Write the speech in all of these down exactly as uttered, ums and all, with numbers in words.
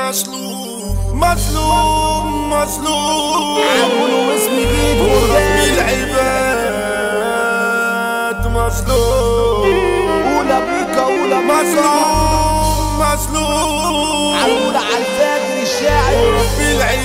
مظلوم مظلوم مظلوم عملوا اسم جديد ورب العباد مظلوم. أولى بيكا أولى مظلوم مظلوم عمولة على الفجر الشاعر ورب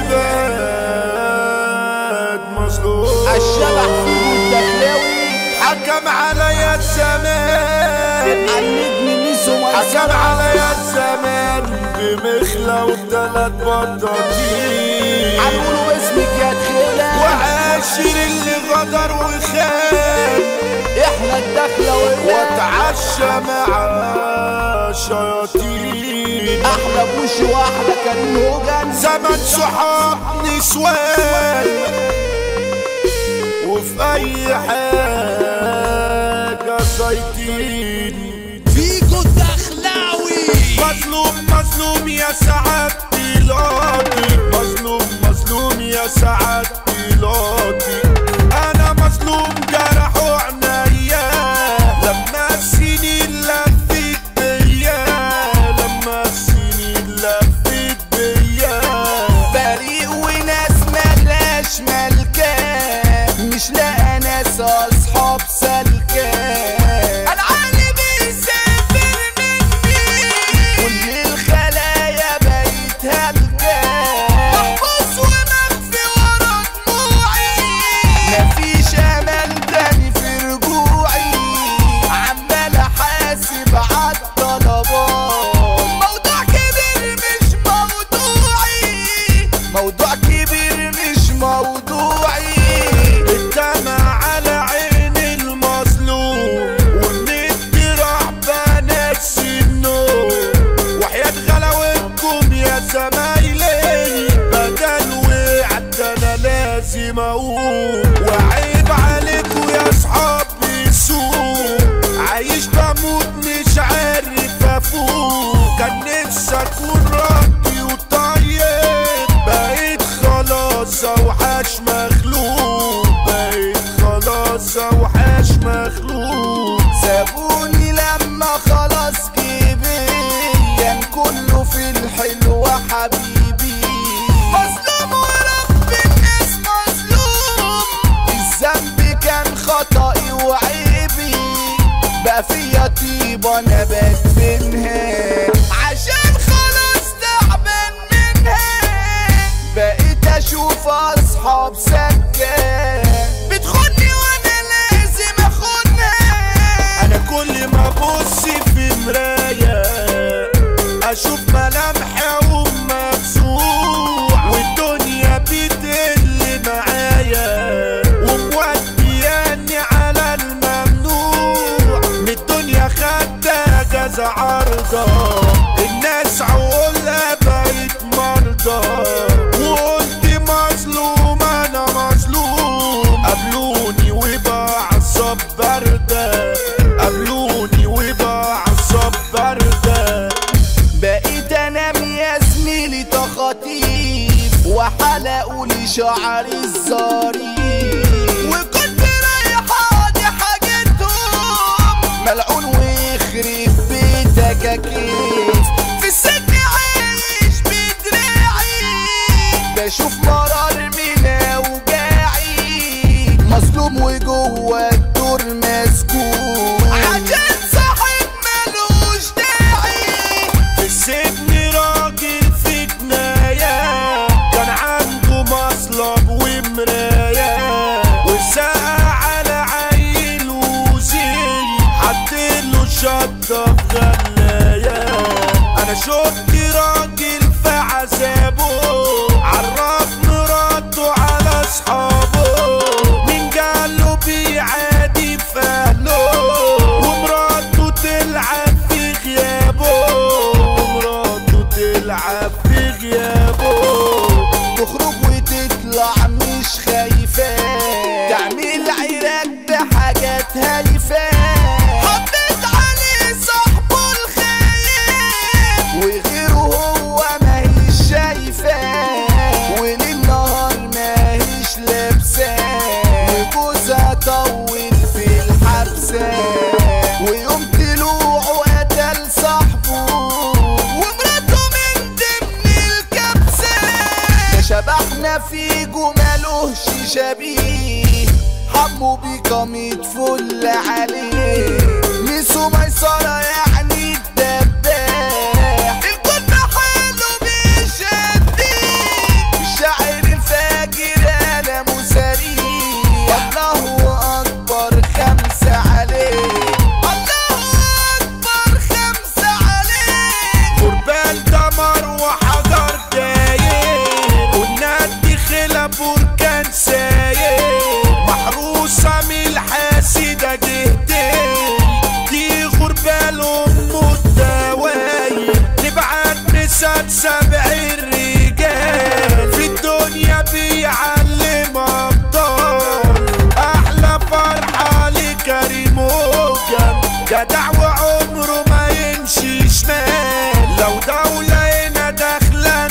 العباد مظلوم. الشبح فيه الدخلاوي حكم عليا الزمان النجم ميسو حكم عليا الزمان بمخلة وثلاث بطاطين. هنقولوا اسمك يا تخيلة وعاشر اللي غدر وخان احنا الدخلاوية واتعشى مع شياطين. احلى بوش واحدة كريم هوجن زمن صحاب نسوان وفي اي حاجة سايطين. فيكو الدخلاوي مظلوم مظلوم يا سعاد بيلاطي مظلوم مظلوم يا سعاد بيلاطي. انا مظلوم جرحوا عنيا لما السنين لفت بيا لما السنين لفت بيا. بريء وناس ملاش ملكة مش لاقى ناس اصحاب سلكة. انا عالي بيسافر مني كل الخلايا بقيت هلكة محبوس ومخفي ورا دموعي مفيش امل تاني في رجوعي عمال احاسب عالطلبات. موضوع كبير مش موضوعي موضوع كبير مش موضوعي. الدمع على عين المظلوم والنت راح بنفس النوم. وحياة غلاوتكم يا زمايلي بدل وعد انا لازم اقوم. وعيب عليكم يا اصحابي السوق عايش بموت مش عارف افوق. كان نفسي اكون راضي وطيب بقيت خلاص اوحش مخلوق بقيت خلاص اوحش مخلوق. سابوني لما خلاص كبير كان كله في الحلوة حبيبي. مظلوم ورب الناس مظلوم الذنب كان خطأي وعيبي بقى فيا طيبة انا بدفنها عشان خلاص تعبان منها. بقيت اشوف اصحاب سكة بتخوني وانا لازم اخونها. انا كل ما ابص في مراية اشوف ملامحي ومفزوع والدنيا بتقل معايا ومودياني على الممنوع. من الدنيا خدتها كذا عرضة الناس عقولها بقت مرضى. وقلت مظلوم انا مظلوم قابلوني وبعصب بردة قابلوني وبعصب بردة. بقيت انام يا زميلي تخاطيف وحلقوا لي شعري الظريف وكنت رايح اقضي حاجتهم ملعون ويخرب بيتك اكيد. في السجن عايش بدراعي بشوف مرار من اوجاعي مظلوم وجوه الدور مسجون عشان صاحب ملوش داعي. في السجن راجل في جناية كان عنده مصلب ومراية وسقى على عيل وزين حطيله شطة في غلاية. انا شفت راجل في عذابه عرف مراته على اصحابه مين قاله بيعادي في اهله ومراته تلعب في غيابه ومراته تلعب في غيابه. تخرج وتطلع مش خايفة تعمل عراك بحاجات هايفة. حطيت عليه صاحبه الخايف وغيره هو ماهيش شايفة وليل نهار ماهيش لابسة وجوزها طول في الحبسة ويوم طلوعه قتل صاحبه ومراته من ضمن فيجو مالوهش شبيه، حمو بيكا متفل عليه، ميسو ميسرة يعني الدباح، الكل حلو بيشديه، الشاعر الفاجر انا مساريه، الله اكبر خمسة عليه، الله اكبر خمسة عليه، قربان دمر وحجر داير، والنادي خلا بركان ساير، محروسة من الحاسدة جهتين، دي غربال أم الدواير، نبعت نسات سبع الرجال، في الدنيا بيعلم أبطال، أحلى فرحة لكريم وجم، جدع وعمره ما يمشي شمال، لو دولة هنا داخلة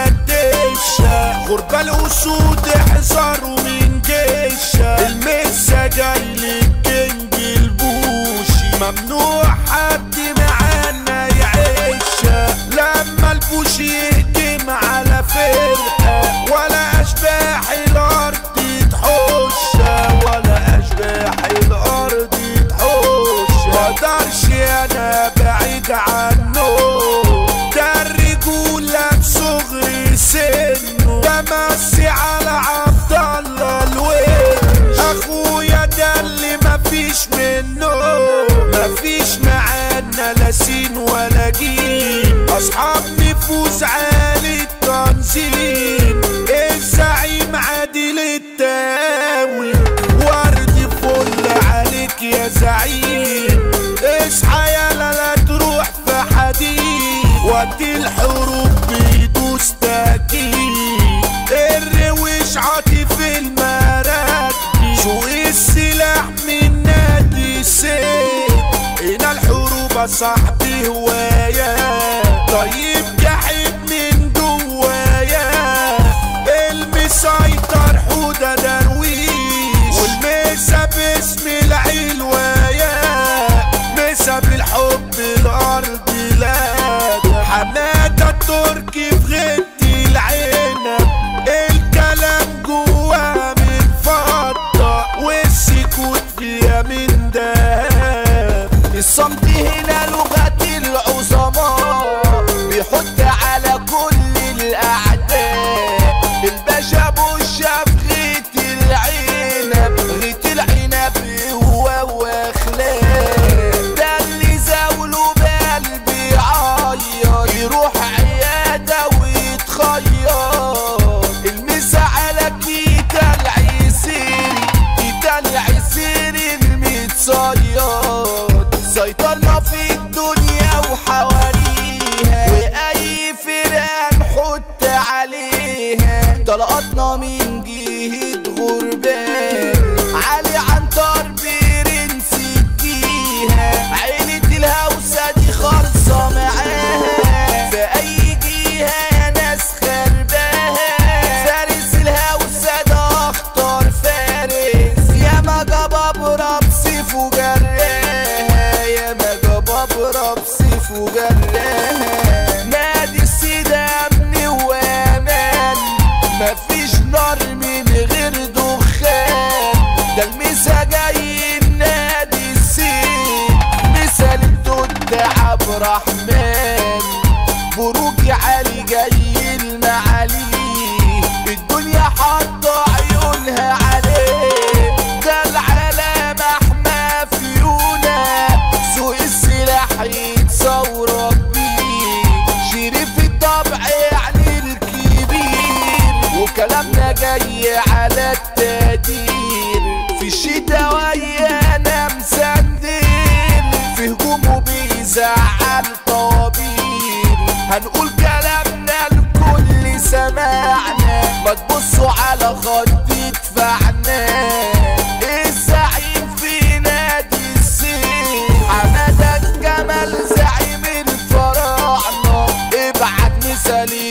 نفتشها، غربة الأسود احذروا من جيشها، المسا جاي للكينج البوشي، ممنوع حد معانا يعيشها، لما البوشي يهجم على فرقة، ولا أشباح الأرض تحوشها، ولا أشباح الأرض تحوشها، مقدرش أنا بعيد عنه، ده الرجولة بصغر سنه، بمسي على عبد الله الويل، أخويا ده اللي مفيش منه، مفيش معانا لا سين ولا جيم، أصحاب نفوس عالي التنظيم، الزعيم عادل التاوي، ورد فل عليك يا زعيم، اصحى يالا لا تروح في حديد، وقت الحروب بيدوس تأكيد، الروش عاطف المراكبي، سوق السلاح من نادي السيف، هنا الحروب صاحبي هواية، طيب جحيم من جوايا، المسيطر حودة درويش، والمسا باسم العلواية، مسا بالحب الأرض لادا، حمادة التركي في غدي العنب، الكلام جوا من فضة، والسكوت فيها من دهب، الصمت هنا لغة العظماء، بيحط على كل الأعداء، الباشا بوشة في غيت العنب، غيت العنب هو واخلاق، ده اللي زاوله بقلبي عيط، يروح عيادة ويتخيط، المسا على كيتا العسيري، كيتا العسيري المتصيط، سيطرنا في الدنيا وحواليها، وأي فرقة نحط عليها، طلقاتنا من جهة غربان، علي عنتر برنس الجيهة، عيلة الهوسة دي خالصة معاها، في أي جهة يا ناس خرباها، فارس الهوسة ده أخطر فارس، يا ما جبابرة بسيف وجراها، يا ما جبابرة بسيف وجراها، نادي السيدة أمن وأمان، مفيش نار من غير دخان، ده المسا جاي النادي السيد، مثال الدود عبد الرحمن، بروجي علي جاي المعالي، الدنيا حاطة عيونها عليه، ده العالم احمى فيونا، سوق السلاح يتصورك بيه، شريف الطبع يعني الكبير، وكلامنا جاي على التقدير، في الشتا ويانا مسندين، في هجومه بيزعل طوابير، هنقول كلامنا الكل سمعنا، ما تبصوا على خط دفاعنا، الزعيم في نادي السيف، حمادة الجمال زعيم الفراعنة، ابعت مثالي